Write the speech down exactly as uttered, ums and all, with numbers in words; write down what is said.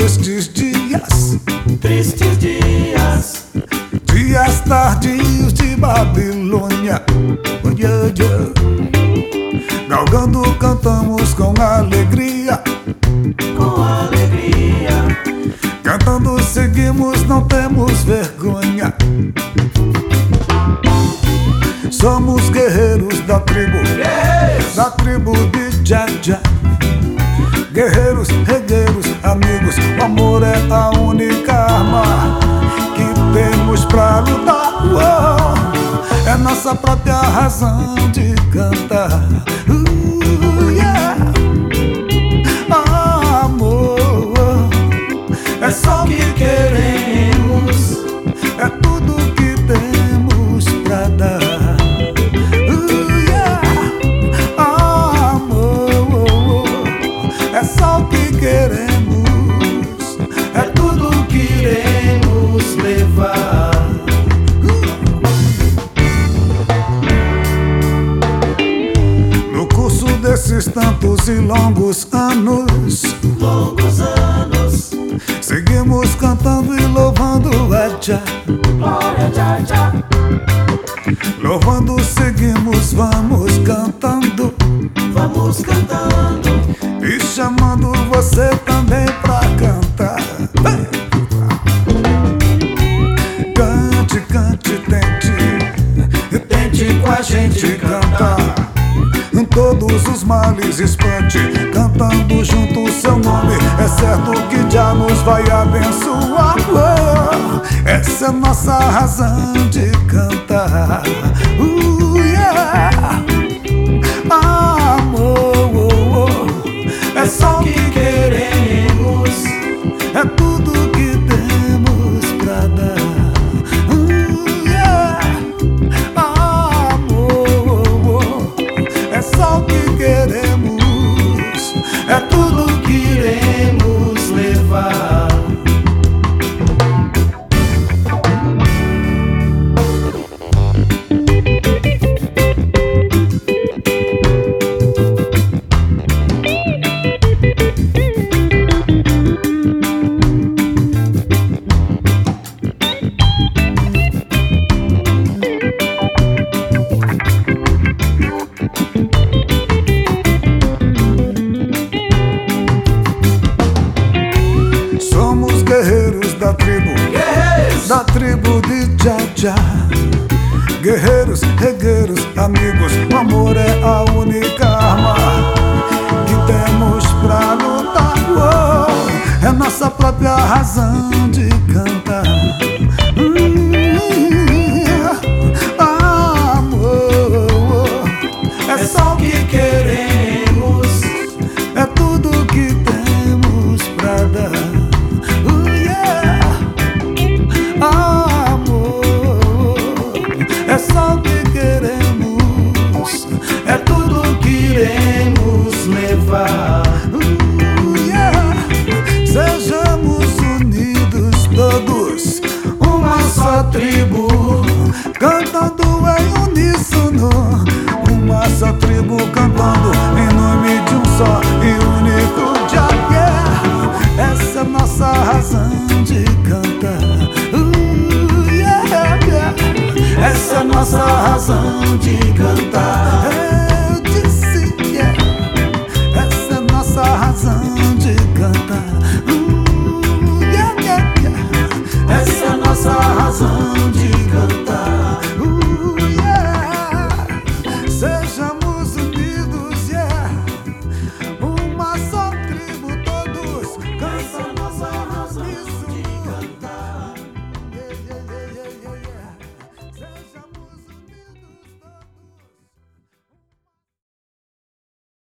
estes dias, tristes dias, dias tardios de Babilônia. Oh, yeah, yeah. Galgando cantamos com alegria, com alegria, cantando seguimos, não temos vergonha. Somos guerreiros da tribo, guerreiros da tribo de Jaja. Guerreiros, regueiros, amigos, o amor é a única arma que temos pra lutar. Oh, é nossa própria razão de cantar. Uh, yeah. Ah, amor, é só o que queremos, é tudo que temos pra dar. Uh, yeah. Ah, amor, é só o que queremos, é tudo que iremos levar. No curso desses tantos e longos anos, longos anos, seguimos cantando e louvando a Jah. glória a Jah, Jah. Louvando, seguimos, vamos cantando, Vamos cantando e chamando você também pra cantar. Vai! Cante, cante, tente, tente com a gente cantar. Todos os males espante, cantando junto o seu nome. É certo que já nos vai abençoar. Oh, essa é nossa razão de cantar. Uh, yeah. Ah, amor, oh, oh. É só o que queremos, é tudo que temos pra dar. Uh, yeah. Ah, amor, oh, oh. É só o que queremos, é tudo que iremos levar. Somos guerreiros da tribo, guerreiros da tribo de Jaja. Guerreiros, regueiros, amigos, o amor é a única arma que temos pra lutar. Oh, é nossa própria razão de cantar. Hum, ah, amor, é só o que queremos, é tudo que temos pra dar. Uh, yeah. Ah, amor, é só o que queremos, é tudo que iremos levar. Uh, yeah. Sejamos unidos todos, uma só tribo, cantando em uníssono. Uma só tribo cantando em nome de um só e único Jah. Yeah. Essa é nossa razão de cantar. Uh, yeah, yeah. Essa é nossa razão de cantar.